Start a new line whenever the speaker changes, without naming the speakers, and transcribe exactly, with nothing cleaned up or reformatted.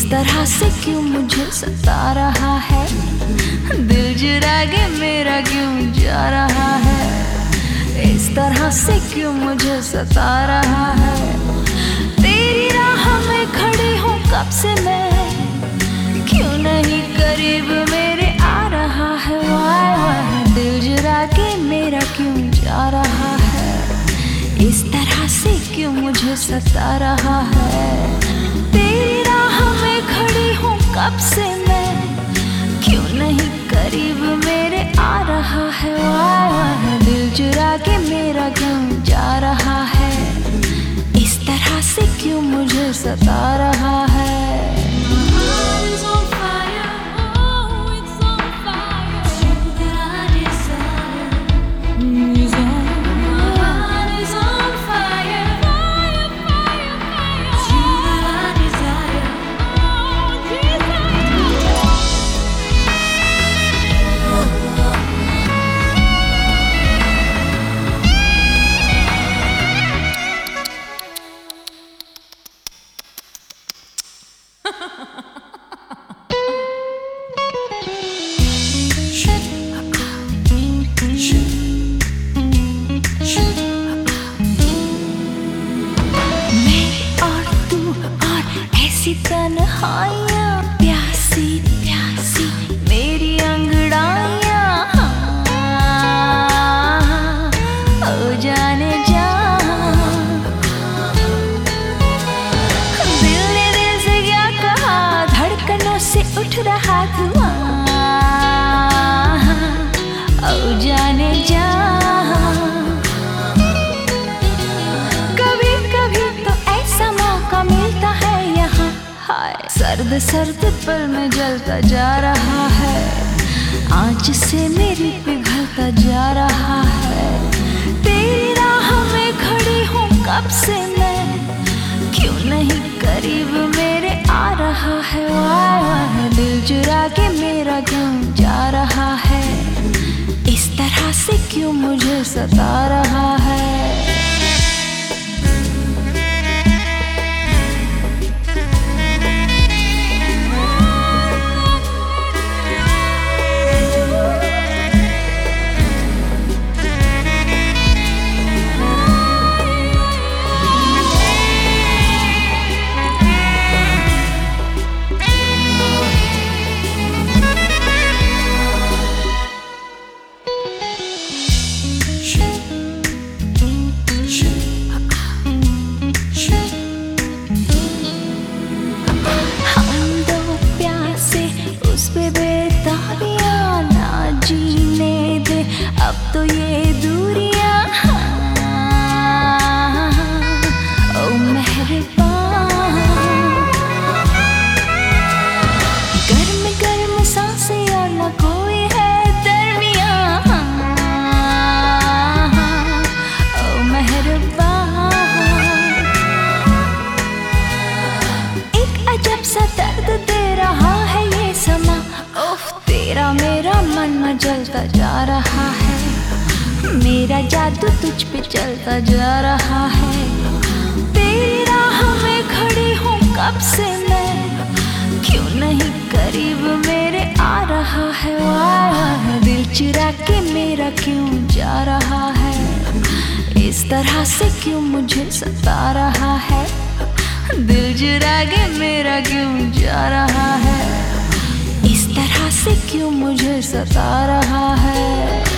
तरह से क्यों मुझे सता रहा है, दिल चुरा के मेरा क्यों जा रहा है। इस तरह से क्यों मुझे सता रहा है। तेरी राह में खड़ी हूँ कब से मैं, क्यों नहीं करीब मेरे आ रहा है। वाह वाह दिल चुरा के मेरा क्यों जा रहा है। इस तरह से क्यों मुझे सता रहा है। तेरी राह में खड़ी हूँ कब से मैं, क्यों नहीं करीब मेरे आ रहा है। वाह वाह दिल चुरा के मेरा क्यों जा रहा है। इस तरह से क्यों मुझे सता रहा है। तन्हाइयाँ प्यासी प्यासी मेरी अंगड़ाइयाँ, ओ जाने जा दिल ने दिल से क्या कहा, धड़कनों से उठ रहा धुआं, ओ जाने जा। कभी कभी तो ऐसा मौका मिलता है यहाँ, सर्द सर्द पल में जलता जा रहा है, आँच से मेरी पिघलता जा रहा है। तेरी राह में खड़ी हूँ कब से मैं, क्यों नहीं करीब मेरे आ रहा है। वाह वाह दिल चुरा के मेरा क्यों जा रहा है। इस तरह से क्यों मुझे सता रहा है। अब तो ये दूरियां, ओ मेहरबान, गर्म गर्म सांसें और न कोई है दरमियां, ओ मेहरबान। एक अजब सा दर्द दे रहा है ये समा, उफ तेरा मेरा मन मचलता जा रहा है। मेरा जादू तुझ पे चलता जा रहा है। तेरी राह में खड़ी हूँ कब से मैं, क्यों नहीं करीब मेरे आ रहा है। वाह दिल चुरा के मेरा क्यों जा रहा है। इस तरह से क्यों मुझे सता रहा है। दिल चुरा के मेरा क्यों जा रहा है। इस तरह से क्यों मुझे सता रहा है।